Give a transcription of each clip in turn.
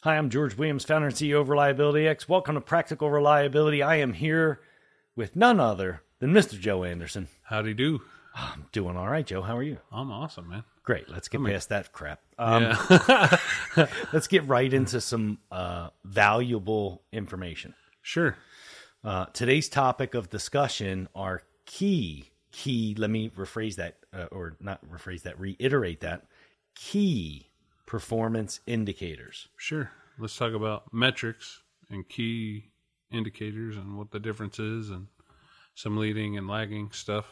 Hi, I'm George Williams, founder and CEO of Reliability X. Welcome to Practical Reliability. I am here with none other than Mr. Joe Anderson. Howdy do. I'm doing all right, Joe. How are you? I'm awesome, man. Great. Let's get past that crap. Yeah. Let's get right into some valuable information. Sure. Today's topic of discussion are key, let me rephrase that, reiterate that, key performance indicators. Sure. Let's talk about metrics and key indicators and what the difference is and some leading and lagging stuff.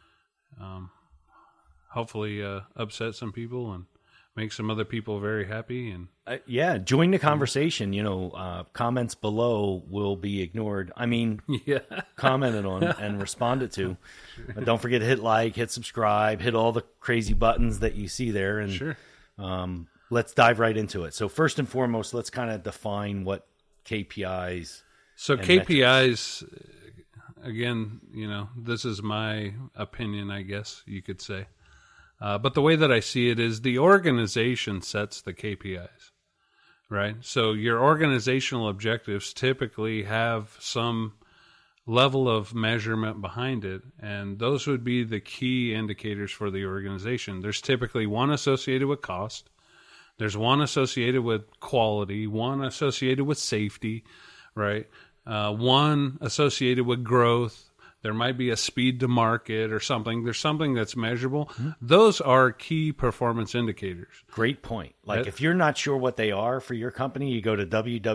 Hopefully upset some people and make some other people very happy. And join the conversation. Comments below will be ignored. I mean, commented on and responded to. But don't forget to hit like, hit subscribe, hit all the crazy buttons that you see there. And sure. Let's dive right into it. So first and foremost, let's kind of define what KPIs. So KPIs, again, this is my opinion, I guess you could say. But the way that I see it is the organization sets the KPIs, right? So your organizational objectives typically have some level of measurement behind it, and those would be the key indicators for the organization. There's typically one associated with cost. There's one associated with quality, one associated with safety, right? One associated with growth. There might be a speed to market or something. There's something that's measurable. Mm-hmm. Those are key performance indicators. Great point. If you're not sure what they are for your company, you go to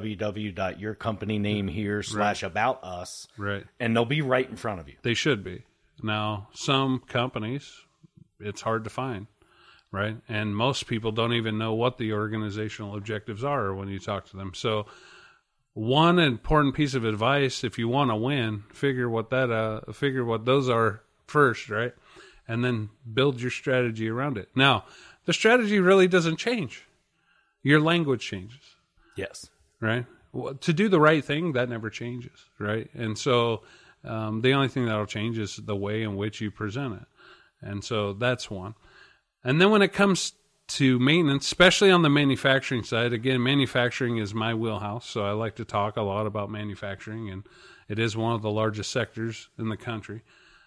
www.yourcompanynamehere/about-us, right, and they'll be right in front of you. They should be. Now, some companies, it's hard to find, right? And most people don't even know what the organizational objectives are when you talk to them. So one important piece of advice, if you want to win, figure what those are first, right? And then build your strategy around it. Now, the strategy really doesn't change. Your language changes. Yes. Right? To do the right thing, that never changes, right? And so the only thing that'll change is the way in which you present it. And so that's one. And then when it comes to maintenance, especially on the manufacturing side. Again, manufacturing is my wheelhouse, so I like to talk a lot about manufacturing, and it is one of the largest sectors in the country.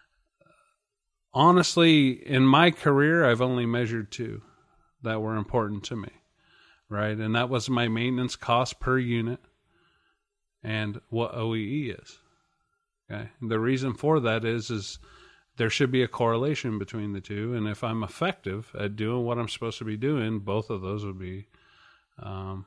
Honestly, in my career, I've only measured two that were important to me, right? And that was my maintenance cost per unit and what OEE is. Okay, and the reason for that is there should be a correlation between the two, and if I'm effective at doing what I'm supposed to be doing, both of those would be, I'll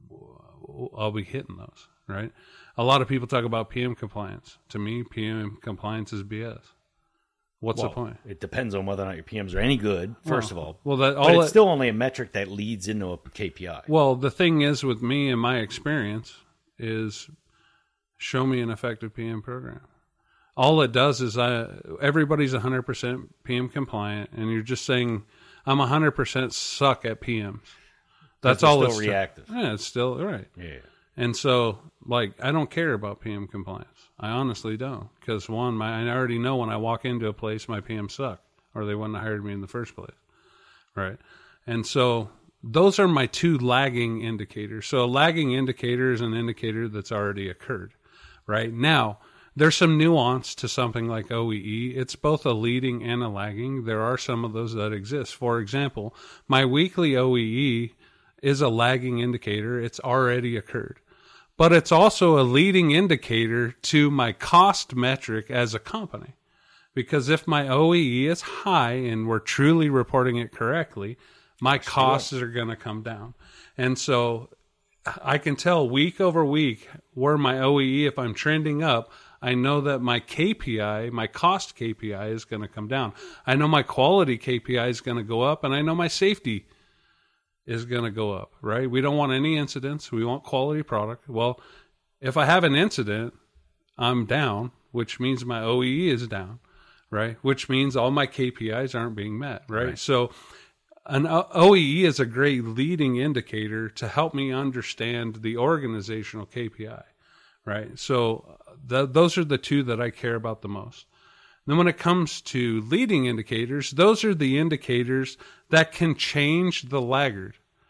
be hitting those, right? A lot of people talk about PM compliance. To me, PM compliance is BS. What's the point? It depends on whether or not your PMs are any good, first of all. Well, but it's still only a metric that leads into a KPI. Well, the thing is with me and my experience is show me an effective PM program. All it does is everybody's 100% PM compliant, and you're just saying, I'm 100% suck at PMs. That's all it's still reactive. Yeah, it's still, right. Yeah. And so, I don't care about PM compliance. I honestly don't. Because one, I already know when I walk into a place, my PMs suck, or they wouldn't have hired me in the first place. Right? And so, those are my two lagging indicators. So, a lagging indicator is an indicator that's already occurred. Right? Now, there's some nuance to something like OEE. It's both a leading and a lagging. There are some of those that exist. For example, my weekly OEE is a lagging indicator. It's already occurred. But it's also a leading indicator to my cost metric as a company. Because if my OEE is high and we're truly reporting it correctly, my costs are going to come down. And so I can tell week over week where my OEE, if I'm trending up, I know that my KPI, my cost KPI is going to come down. I know my quality KPI is going to go up, and I know my safety is going to go up, right? We don't want any incidents. We want quality product. Well, if I have an incident, I'm down, which means my OEE is down, right? Which means all my KPIs aren't being met, right? So an OEE is a great leading indicator to help me understand the organizational KPI, right? So those are the two that I care about the most. Then when it comes to leading indicators, those are the indicators that can change the laggard.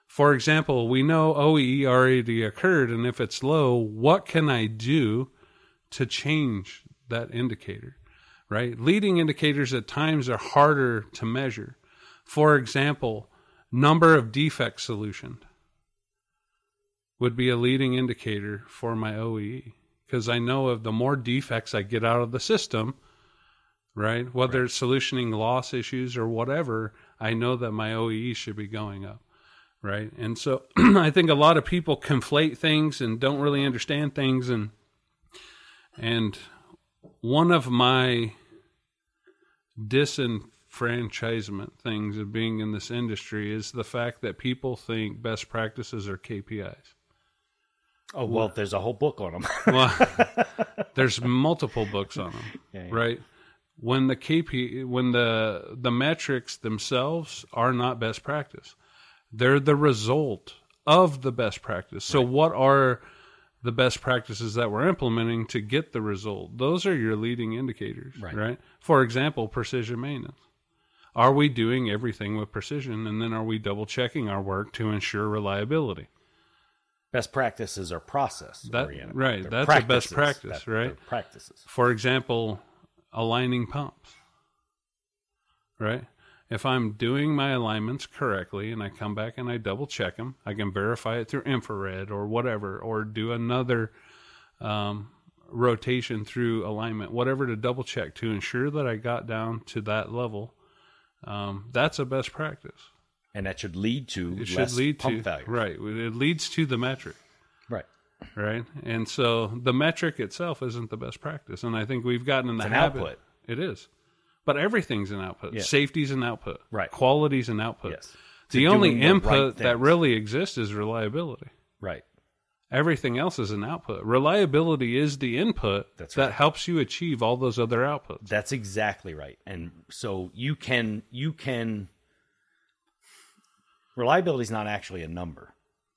For example, we know OEE already occurred, and if it's low, what can I do to change that indicator, right? Leading indicators at times are harder to measure. For example, number of defects solutioned would be a leading indicator for my OEE, because I know if the more defects I get out of the system, right, whether it's solutioning loss issues or whatever, I know that my OEE should be going up, right? And so I think a lot of people conflate things and don't really understand things, and one of my disenfranchisement things of being in this industry is the fact that people think best practices are KPIs. Oh, well, there's a whole book on them. Well, there's multiple books on them, right? When the metrics themselves are not best practice, they're the result of the best practice. So what are the best practices that we're implementing to get the result? Those are your leading indicators, right? For example, precision maintenance. Are we doing everything with precision, and then are we double checking our work to ensure reliability? Best practices are process oriented. Right, They're that's a best practice, right? Practices. For example, aligning pumps, right? If I'm doing my alignments correctly and I come back and I double check them, I can verify it through infrared or whatever, or do another rotation through alignment, whatever, to double check to ensure that I got down to that level. That's a best practice. And that should lead to pump failure. Right. It leads to the metric. Right. Right. And so the metric itself isn't the best practice. And I think we've gotten in the habit. Output. It is. But everything's an output. Yeah. Safety's an output. Right. Quality's an output. Yes. The only input that really exists is reliability. Right. Everything else is an output. Reliability is the input that helps you achieve all those other outputs. That's exactly right. And so you can reliability is not actually a number.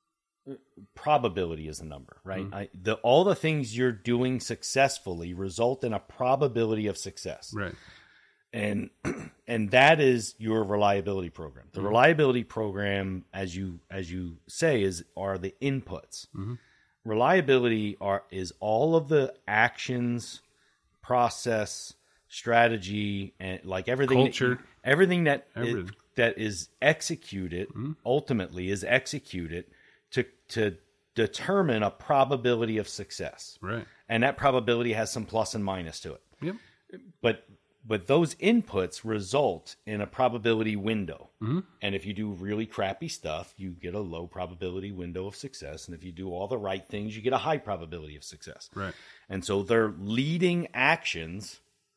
Probability is a number, right? Mm-hmm. All the things you're doing successfully result in a probability of success. Right. And that is your reliability program. The reliability program, as you say, are the inputs. Mm-hmm. Reliability is all of the actions, process, strategy, and like everything, culture, everything that is executed ultimately is executed to determine a probability of success. Right. And that probability has some plus and minus to it. Yep. But those inputs result in a probability window. Mm-hmm. And if you do really crappy stuff, you get a low probability window of success. And if you do all the right things, you get a high probability of success. Right. And so they're leading actions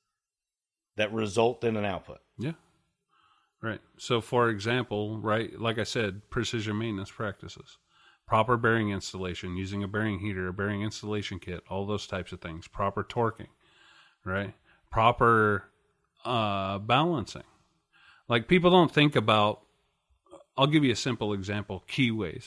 that result in an output. Yeah. Right. So, for example, right, like I said, precision maintenance practices, proper bearing installation, using a bearing heater, a bearing installation kit, all those types of things, proper torquing, right? Proper balancing. Like, people don't think about, I'll give you a simple example, keyways.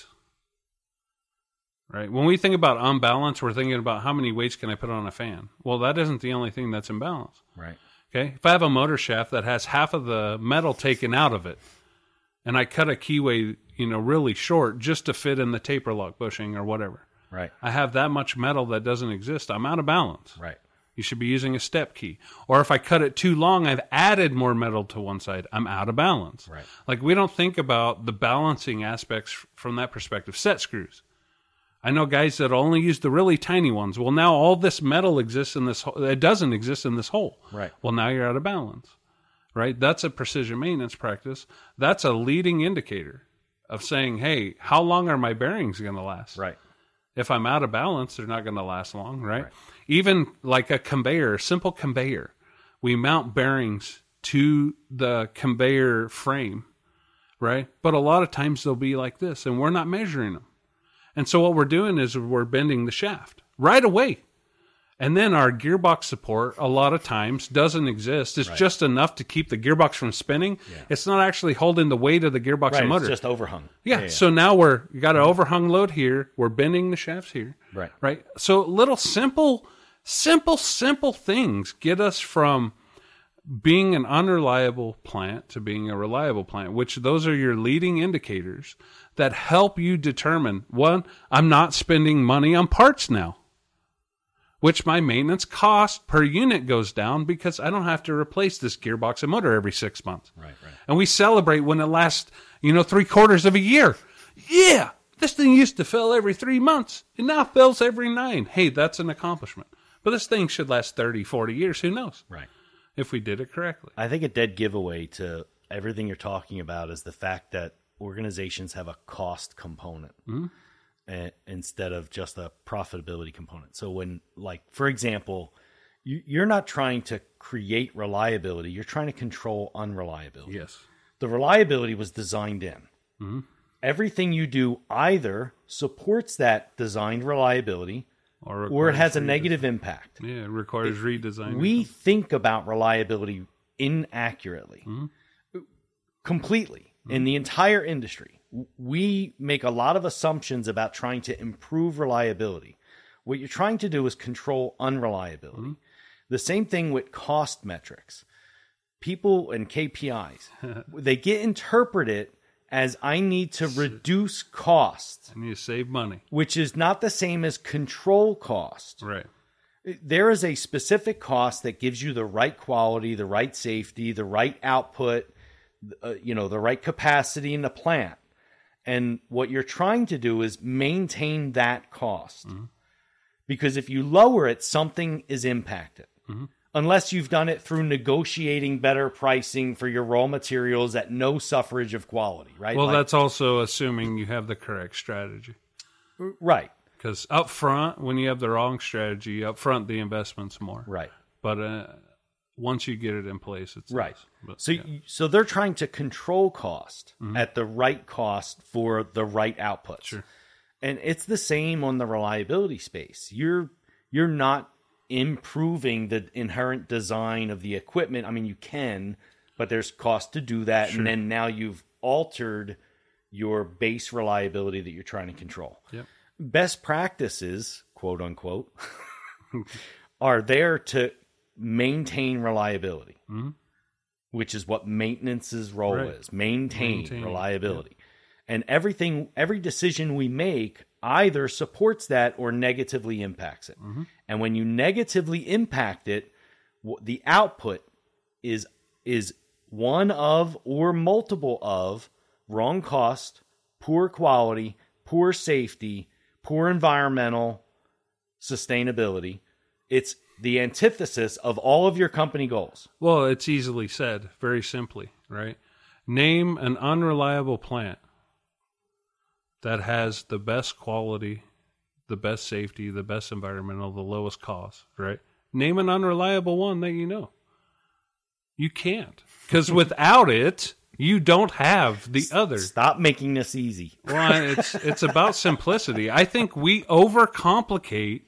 Right? When we think about unbalance, we're thinking about how many weights can I put on a fan? Well, that isn't the only thing that's in balance. Right. Okay? If I have a motor shaft that has half of the metal taken out of it, and I cut a keyway, really short just to fit in the taper lock bushing or whatever. Right. I have that much metal that doesn't exist. I'm out of balance. Right. You should be using a step key. Or if I cut it too long, I've added more metal to one side. I'm out of balance. Right. Like, we don't think about the balancing aspects from that perspective. Set screws. I know guys that only use the really tiny ones. Well, now all this metal exists in this hole. It doesn't exist in this hole. Right. Well, now you're out of balance. Right? That's a precision maintenance practice. That's a leading indicator of saying, hey, how long are my bearings going to last? Right. If I'm out of balance, they're not going to last long, right? Even like a conveyor, simple conveyor. We mount bearings to the conveyor frame, right? But a lot of times they'll be like this, and we're not measuring them. And so what we're doing is we're bending the shaft right away. And then our gearbox support a lot of times doesn't exist. It's just enough to keep the gearbox from spinning. Yeah. It's not actually holding the weight of the gearbox and motor. It's just overhung. Yeah. So now we got an overhung load here. We're bending the shafts here. Right. Right. So little simple things get us from being an unreliable plant to being a reliable plant, which those are your leading indicators that help you determine, one, I'm not spending money on parts now, which my maintenance cost per unit goes down because I don't have to replace this gearbox and motor every 6 months. Right. And we celebrate when it lasts, 3/4 of a year. Yeah, this thing used to fill every 3 months. It now fills every 9. Hey, that's an accomplishment. But this thing should last 30, 40 years. Who knows? Right. If we did it correctly. I think a dead giveaway to everything you're talking about is the fact that organizations have a cost component instead of just a profitability component. So when, for example, you're not trying to create reliability, you're trying to control unreliability. Yes. The reliability was designed in. Mm-hmm. Everything you do either supports that designed reliability or it has a negative impact. Yeah, it requires redesign. We think about reliability inaccurately, completely, in the entire industry. We make a lot of assumptions about trying to improve reliability. What you're trying to do is control unreliability. The same thing with cost metrics. People and KPIs, they get interpreted as I need to reduce costs. I need to save money. Which is not the same as control cost. Right. There is a specific cost that gives you the right quality, the right safety, the right output, the right capacity in the plant. And what you're trying to do is maintain that cost. Because if you lower it, something is impacted. Unless you've done it through negotiating better pricing for your raw materials at no suffrage of quality, right? Well, that's also assuming you have the correct strategy. Right. Because up front, when you have the wrong strategy, up front the investment's more. Right. But once you get it in place, it's right. less. But, so, so they're trying to control cost at the right cost for the right outputs. Sure. And it's the same on the reliability space. You're not improving the inherent design of the equipment. I mean, you can, but there's cost to do that. Sure. And then now you've altered your base reliability that you're trying to control. Yep. Best practices, quote unquote, are there to maintain reliability, which is what maintenance's role is. Maintain reliability. Yep. And every decision we make either supports that or negatively impacts it. And when you negatively impact it, the output is one of or multiple of wrong cost, poor quality, poor safety, poor environmental sustainability. It's the antithesis of all of your company goals. Well, it's easily said, very simply, right? Name an unreliable plant that has the best quality, the best safety, the best environmental, the lowest cost, right? Name an unreliable one that you know. You can't. Because without it, you don't have the other. Stop making this easy. Well, it's about simplicity. I think we overcomplicate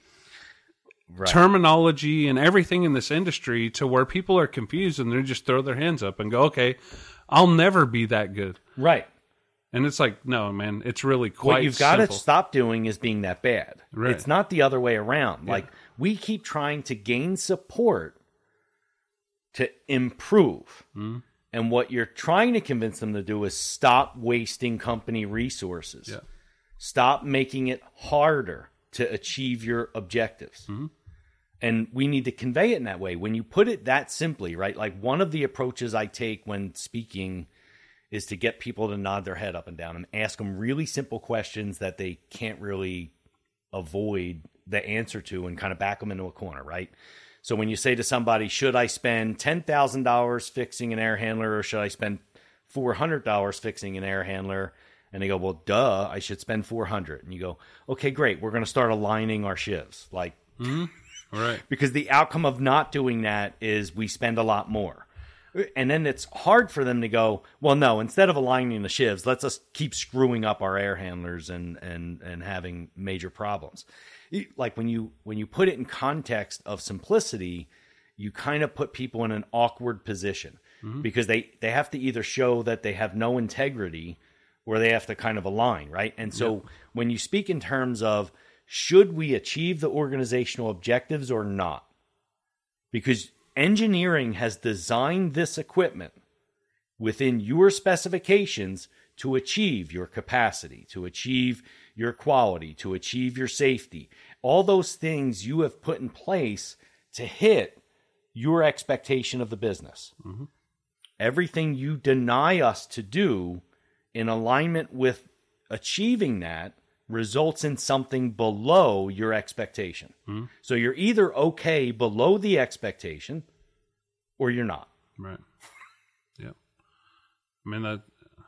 terminology and everything in this industry to where people are confused and they just throw their hands up and go, okay, I'll never be that good. Right. And it's like, no, man, it's really quite What you've got to stop doing is being that bad. Right. It's not the other way around. Yeah. Like, we keep trying to gain support to improve. And what you're trying to convince them to do is stop wasting company resources. Yeah. Stop making it harder to achieve your objectives. And we need to convey it in that way. When you put it that simply, right? Like, one of the approaches I take when speaking is to get people to nod their head up and down and ask them really simple questions that they can't really avoid the answer to and kind of back them into a corner, right? So when you say to somebody, should I spend $10,000 fixing an air handler or should I spend $400 fixing an air handler? And they go, well, duh, I should spend $400. And you go, okay, great. We're going to start aligning our shifts. Like, right. Because the outcome of not doing that is we spend a lot more. And then it's hard for them to go, well, no, instead of aligning the shifts, let's just keep screwing up our air handlers and having major problems. Like, when you put it in context of simplicity, you kind of put people in an awkward position because they have to either show that they have no integrity or they have to kind of align, right? And so when you speak in terms of, should we achieve the organizational objectives or not? Because Engineering has designed this equipment within your specifications to achieve your capacity, to achieve your quality, to achieve your safety. All those things you have put in place to hit your expectation of the business. Mm-hmm. Everything you deny us to do in alignment with achieving that results in something below your expectation. Mm-hmm. So you're either okay below the expectation or you're not. Right. Yeah. I mean,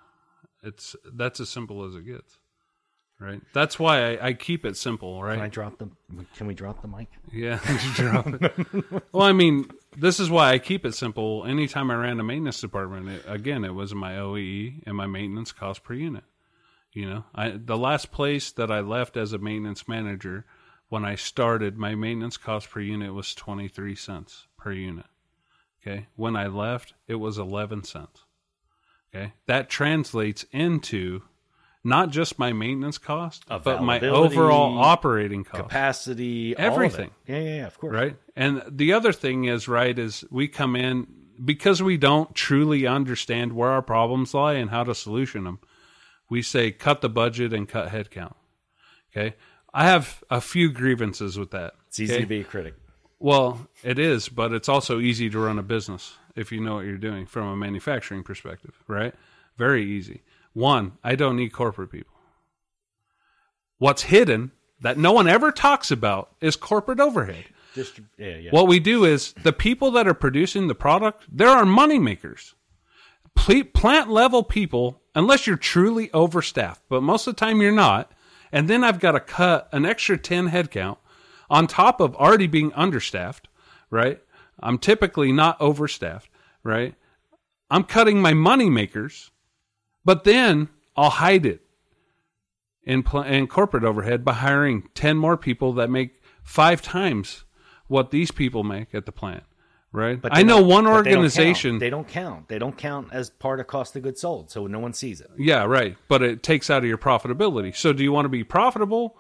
that's as simple as it gets. Right. That's why I keep it simple, right? Can we drop the mic? Yeah, drop it. Well, I mean, this is why I keep it simple. Anytime I ran a maintenance department, it was my OEE and my maintenance cost per unit. You know, the last place that I left as a maintenance manager, when I started, my maintenance cost per unit was 23 cents per unit. Okay. When I left, it was 11 cents. Okay. That translates into not just my maintenance cost, but my overall operating cost. Capacity, everything. All of it. Yeah, of course. Right? And the other thing is, right, is we come in, because we don't truly understand where our problems lie and how to solution them, we say cut the budget and cut headcount. Okay? I have a few grievances with that. It's easy to be a critic. Well, it is, but it's also easy to run a business if you know what you're doing from a manufacturing perspective, right? Very easy. One, I don't need corporate people. What's hidden that no one ever talks about is corporate overhead. What we do is the people that are producing the product, there are money makers. Plant level people, unless you're truly overstaffed, but most of the time you're not. And then I've got to cut an extra 10 headcount on top of already being understaffed, right? I'm typically not overstaffed, right? I'm cutting my money makers. But then I'll hide it in corporate overhead by hiring 10 more people that make 5 times what these people make at the plant, right? But I know one organization... They don't count. They don't count as part of cost of goods sold, so no one sees it. Yeah, right. But it takes out of your profitability. So do you want to be profitable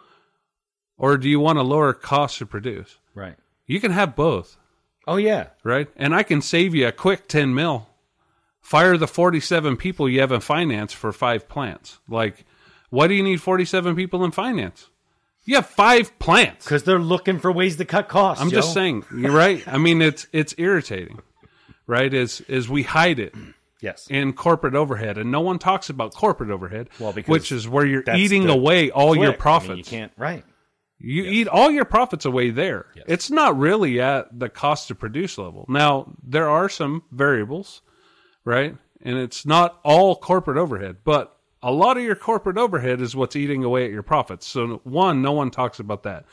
or do you want to lower costs to produce? Right. You can have both. Oh, yeah. Right? And I can save you a quick 10 mil. Fire the 47 people you have in finance for 5 plants. Like, why do you need 47 people in finance? You have 5 plants. Because they're looking for ways to cut costs. I'm just saying, you're right. I mean, it's irritating, right? Is we hide it. Yes. In corporate overhead, and no one talks about corporate overhead, which is where you're eating away all your profits. I mean, you can't, right? You eat all your profits away there. Yes. It's not really at the cost to produce level. Now, there are some variables, right? And it's not all corporate overhead, but a lot of your corporate overhead is what's eating away at your profits. So one, no one talks about that.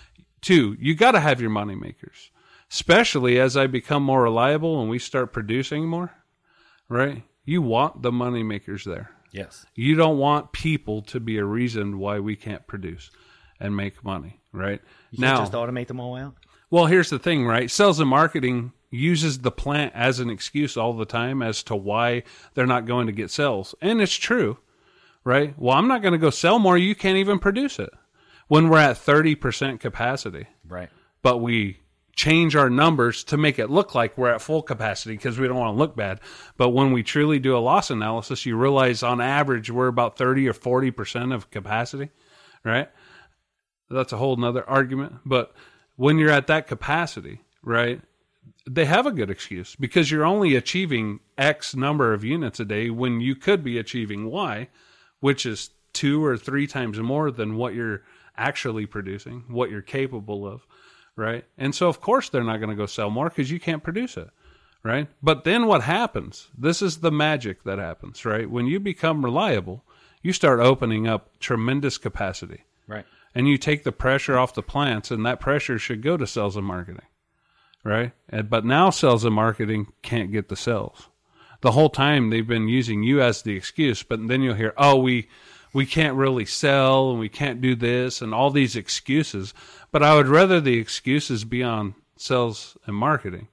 2, you got to have your money makers, especially as I become more reliable and we start producing more, right? You want the money makers there. Yes. You don't want people to be a reason why we can't produce and make money, right? You can't just automate them all out? Well, here's the thing, right? Sales and marketing uses the plant as an excuse all the time as to why they're not going to get sales. And it's true, right? Well, I'm not going to go sell more. You can't even produce it when we're at 30% capacity. Right. But we change our numbers to make it look like we're at full capacity because we don't want to look bad. But when we truly do a loss analysis, you realize on average we're about 30 or 40% of capacity, right? That's a whole nother argument. But when you're at that capacity, right, they have a good excuse because you're only achieving X number of units a day when you could be achieving Y, which is 2 or 3 times more than what you're actually producing, what you're capable of, right? And so, of course, they're not going to go sell more because you can't produce it, right? But then what happens? This is the magic that happens, right? When you become reliable, you start opening up tremendous capacity. Right. And you take the pressure off the plants, and that pressure should go to sales and marketing. Right? But now sales and marketing can't get the sales. The whole time they've been using you as the excuse, but then you'll hear, oh, we can't really sell and we can't do this and all these excuses. But I would rather the excuses be on sales and marketing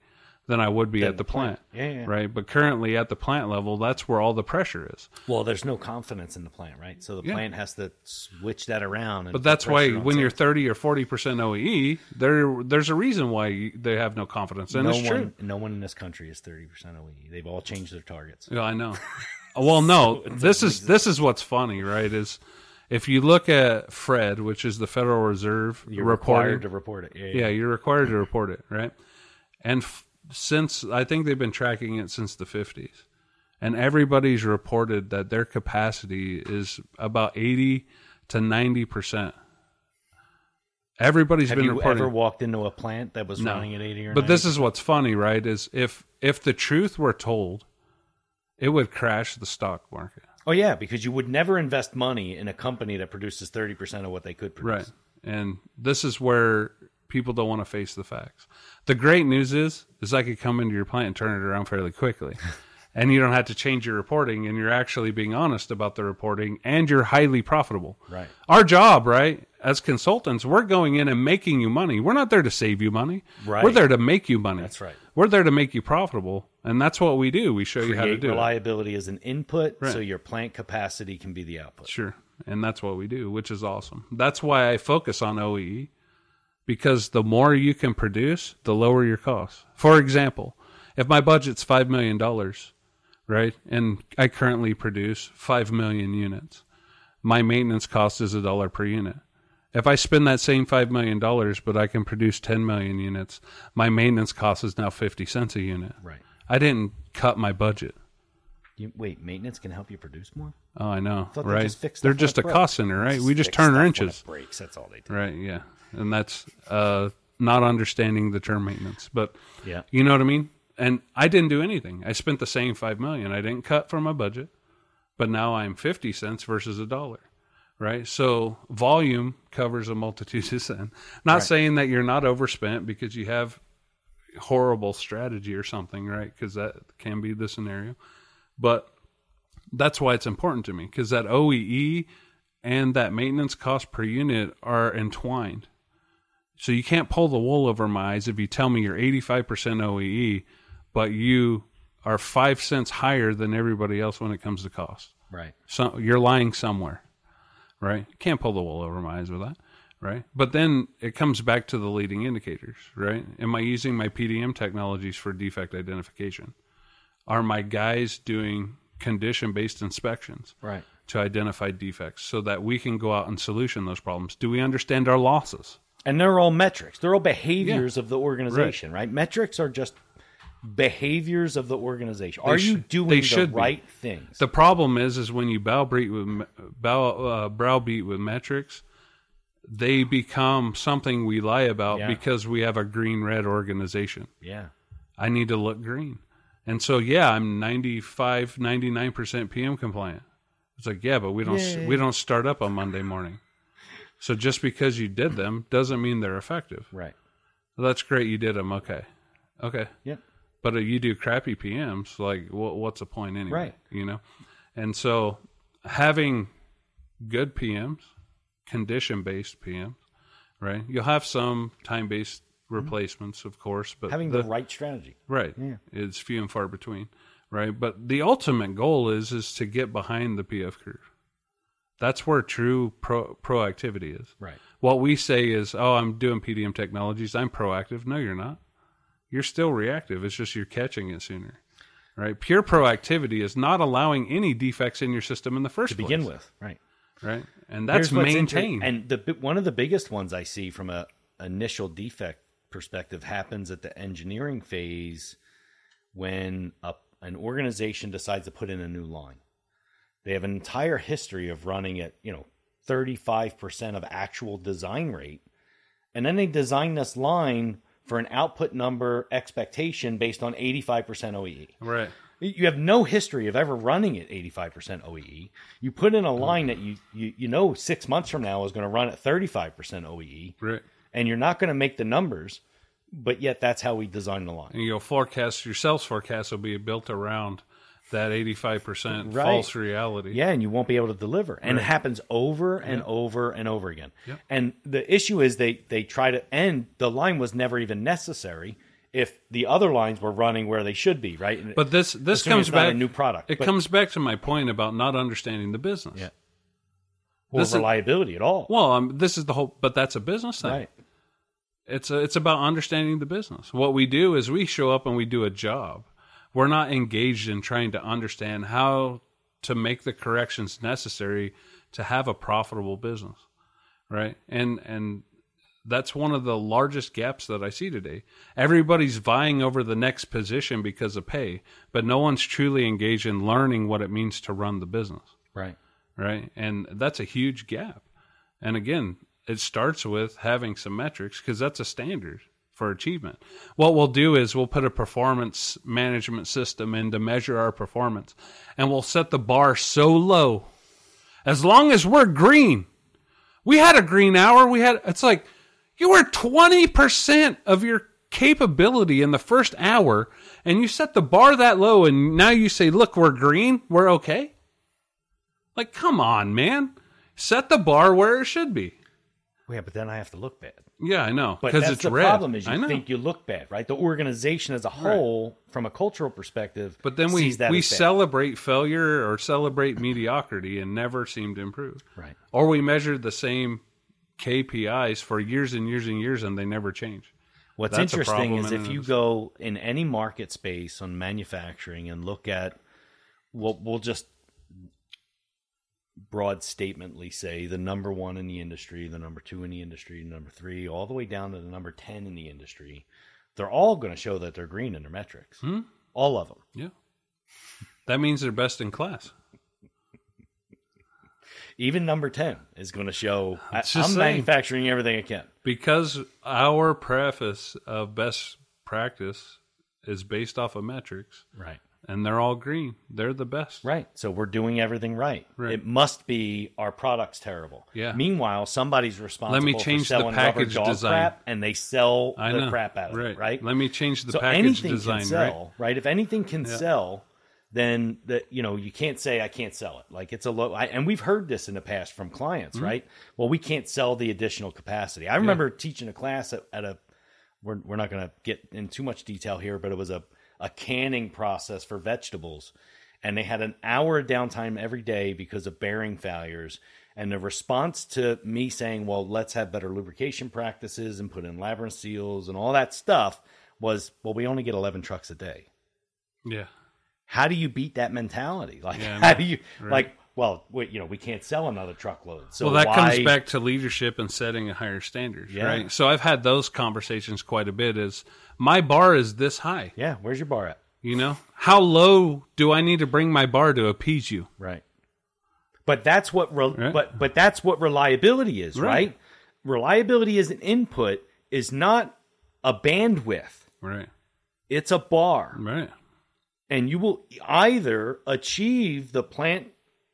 than I would be at the plant. Yeah. Right? But currently at the plant level, that's where all the pressure is. Well, there's no confidence in the plant, right? So the plant has to switch that around. And but that's why when you're 30 or 40% OEE, there's a reason why they have no confidence. And it's true. No one in this country is 30% OEE. They've all changed their targets. Yeah, I know. Well, no, this is what's funny, right? Is if you look at Fred, which is the Federal Reserve, you're required to report it. Yeah, you're required to report it, right? And since I think they've been tracking it since the 50s, and everybody's reported that their capacity is about 80 to 90%. Everybody's been reporting. Have you ever walked into a plant that was running at 80 or 90? But this is what's funny, right? Is if the truth were told, it would crash the stock market. Oh, yeah, because you would never invest money in a company that produces 30% of what they could produce. Right. And this is where people don't want to face the facts. The great news is I could come into your plant and turn it around fairly quickly. And you don't have to change your reporting, and you're actually being honest about the reporting, and you're highly profitable. Right. Our job, right, as consultants, we're going in and making you money. We're not there to save you money. Right. We're there to make you money. That's right. We're there to make you profitable, and that's what we do. We show you how to do it. Reliability as an input, so your plant capacity can be the output. Sure, and that's what we do, which is awesome. That's why I focus on OEE, because the more you can produce, the lower your costs. For example, if my budget's $5 million, right, and I currently produce 5 million units, my maintenance cost is $1 per unit. If I spend that same $5 million, but I can produce 10 million units, my maintenance cost is now 50 cents a unit. Right. I didn't cut my budget. Wait, maintenance can help you produce more? Oh, I know, I right? They're just a cost center, right? We just turn wrenches. Breaks, that's all they do. Right, yeah. And that's not understanding the term maintenance. But yeah, you know what I mean? And I didn't do anything. I spent the same 5 million. I didn't cut from my budget, but now I'm 50 cents versus $1. Right. So volume covers a multitude of sin. Not saying that you're not overspent because you have horrible strategy or something, right? Because that can be the scenario. But that's why it's important to me, because that OEE and that maintenance cost per unit are entwined. So you can't pull the wool over my eyes if you tell me you're 85% OEE, but you are 5 cents higher than everybody else when it comes to cost. Right. So you're lying somewhere. Right? Can't pull the wool over my eyes with that, right? But then it comes back to the leading indicators, right? Am I using my PDM technologies for defect identification? Are my guys doing condition-based inspections to identify defects so that we can go out and solution those problems? Do we understand our losses? And they're all metrics. They're all behaviors of the organization, right? Metrics are just behaviors of the organization. Are you doing the right things? The problem is when you browbeat with metrics, they become something we lie about because we have a green-red organization. Yeah. I need to look green. And so, I'm 95, 99% PM compliant. It's like, but we don't start up on Monday morning. So just because you did them doesn't mean they're effective. Right. Well, that's great. You did them. Okay. Yeah. But you do crappy PMs, like what's the point anyway? Right. You know? And so having good PMs, condition-based PMs, right? You'll have some time-based replacements, of course. But having the right strategy. Right. Yeah. It's few and far between, right? But the ultimate goal is to get behind the PF curve. That's where true proactivity is. Right. What we say is, I'm doing PDM technologies, I'm proactive. No, you're not. You're still reactive. It's just you're catching it sooner, right? Pure proactivity is not allowing any defects in your system in the first place. To begin with, right? Right, and that's maintained. And one of the biggest ones I see from a initial defect perspective happens at the engineering phase when an organization decides to put in a new line. They have an entire history of running at 35% of actual design rate, and then they design this line for an output number expectation based on 85% OEE. Right. You have no history of ever running at 85% OEE. You put in a line that you know 6 months from now is going to run at 35% OEE. Right. And you're not going to make the numbers, but yet that's how we design the line. And your sales forecast will be built around that 85% false reality. Yeah, and you won't be able to deliver. And it happens over and over and over again. Yep. And the issue is they try to end, the line was never even necessary. if the other lines were running where they should be, right? And But this assuming comes it's not back a new product. It but, comes back to my point about not understanding the business. Yeah. Or This reliability at all. Well, this is the whole. But that's a business thing. Right. It's about understanding the business. What we do is we show up and we do a job. We're not engaged in trying to understand how to make the corrections necessary to have a profitable business, right? And that's one of the largest gaps that I see today. Everybody's vying over the next position because of pay, but no one's truly engaged in learning what it means to run the business, Right. right? And that's a huge gap. And again, it starts with having some metrics because that's a standard for achievement. What we'll do is we'll put a performance management system in to measure our performance, and we'll set the bar so low. As long as we're green, we had a green hour. It's like you were 20% of your capability in the first hour, and you set the bar that low, and now you say, look, we're green, we're okay. Like, come on, man. Set the bar where it should be. Yeah, but then I have to look bad. Yeah, I know. But Because that's it's the red. problem is you think you look bad, right? The organization as a whole, from a cultural perspective, But then we sees that as bad. celebrate failure or celebrate mediocrity and never seem to improve. Right. Or we measure the same KPIs for years and years and years and they never change. What's That's a interesting problem is in if and you of go in any market space on manufacturing and look at, we'll just broad statemently say the number 1 in the industry, the number 2 in the industry, number 3, all the way down to the number 10 in the industry, they're all going to show that they're green in their metrics. All of them. Yeah. That means they're best in class. Even number 10 is going to show, I'm saying. manufacturing everything I can. Because our preface of best practice is based off of metrics. Right. And they're all green. They're the best. Right. So we're doing everything right. Right. It must be our product's terrible. Yeah. Meanwhile, somebody's responsible Let me change for the selling rubber package dog design. crap, and they sell I the know. crap out of it, right? Let me change the So package anything design, can sell, right? If anything can sell, then you can't say I can't sell it. Like it's a low, and we've heard this in the past from clients, right? Well, we can't sell the additional capacity. I remember teaching a class at a. We're not going to get in too much detail here, but it was a canning process for vegetables, and they had an hour of downtime every day because of bearing failures. And the response to me saying, well, let's have better lubrication practices and put in labyrinth seals and all that stuff was, well, we only get 11 trucks a day. Yeah. How do you beat that mentality? Like, Yeah, how do you, like, well, we can't sell another truckload. So well, that why, comes back to leadership and setting a higher standards, Yeah. right? So I've had those conversations quite a bit. Is my bar is this high? Yeah, where's your bar at? You know, how low do I need to bring my bar to appease you? Right. But that's what Right. but that's what reliability is, right? Reliability as an input is not a bandwidth. Right. It's a bar. Right. And you will either achieve the plant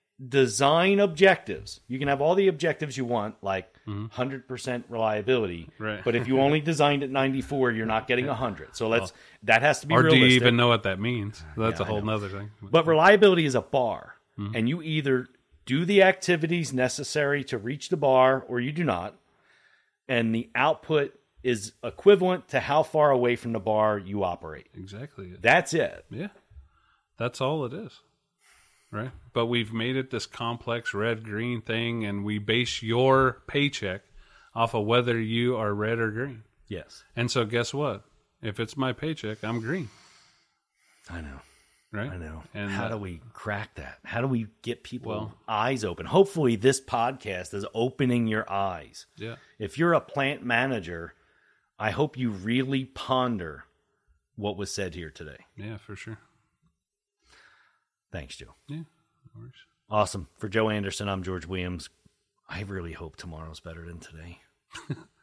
design objectives. You can have all the objectives you want, like 100% reliability. Right. But if you only designed at 94, you're not getting 100. So that has to be Or realistic. do you even know what that means? That's Yeah, a whole nother thing. But reliability is a bar. And you either do the activities necessary to reach the bar or you do not. And the output is equivalent to how far away from the bar you operate. Exactly. That's it. Yeah. That's all it is. Right. But we've made it this complex red-green thing, and we base your paycheck off of whether you are red or green. Yes. And so guess what? If it's my paycheck, I'm green. I know. Right? I know. And how do we crack that? How do we get people Well- eyes open? Hopefully this podcast is opening your eyes. Yeah. If you're a plant manager, I hope you really ponder what was said here today. Yeah, for sure. Thanks, Joe. Yeah. No worries. Awesome. For Joe Anderson, I'm George Williams. I really hope tomorrow's better than today.